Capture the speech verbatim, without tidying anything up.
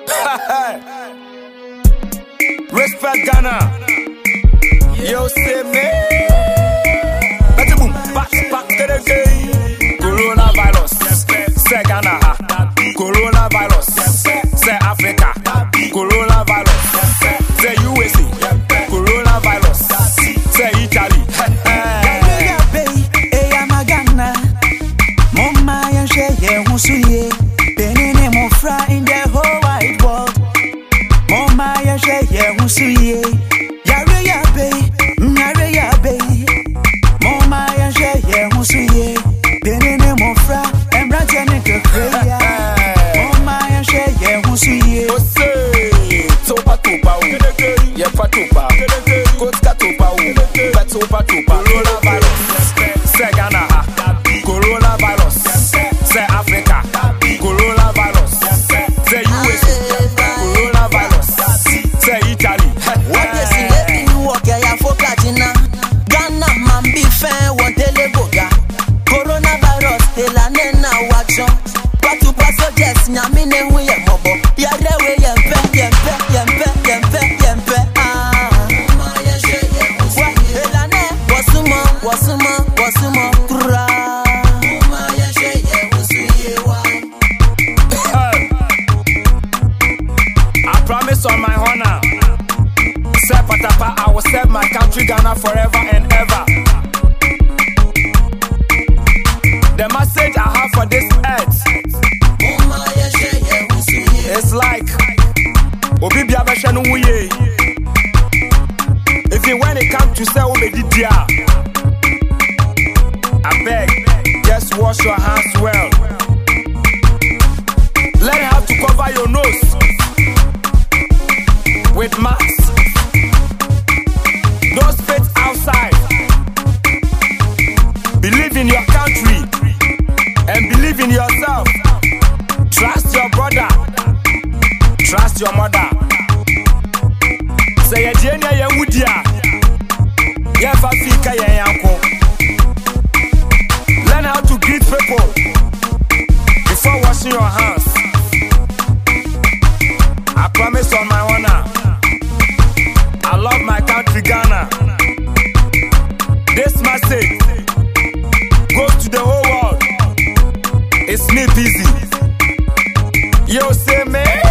Respect Ghana. Yo, say me. Let's boom, back, back to the game. Coronavirus, say Ghana. Coronavirus, say Africa. Coronavirus, say U S A. Coronavirus, say Italy. Yeah, baby, hey, I'm a Ghana. Mama, you share your musuye. Benene mo fra in the whole wide world. Mama, you share your musuye. Yare ya baby, yare ya baby. Mama, you share your musuye. Benene mo fra, embra tene ke kreya. Mama, you share your musuye. Ose, topa topa u, yepa topa, kotka topa u, petopa topa. Coronavirus, say Ghana. Coronavirus, say Africa. Coronavirus, say U S A. Coronavirus, say Italy. What you see, let you walk ya for Katina. Ghana man be fair, one teleboga. Coronavirus, hela nena wacho. Patu paso just nyamine hu ye mobo. Ya rewe yempe, yempe, yempe, yempe, yempe. Ah, maya sheye musi. Hela ne, wasuma, wasuma, wasuma, kura. Maya sheye musi yewa. I promise on my honor, say Patapa, I will serve my country Ghana forever and ever. The message I have for this earth, it's like Obi Biabesha no wuye. Even when it comes to say Obedidia, I beg, just wash your hands well. Learn how to cover your nose with masks. Don't spit outside. Believe in your country and believe in yourself. Trust your brother. Trust your mother. Say Jenya ye wudia. Ye fafika ye yanko. Learn how to greet people before washing your hands. I promise on my honor, I love my country Ghana. This message goes to the whole world. It's me busy. Yo, say me.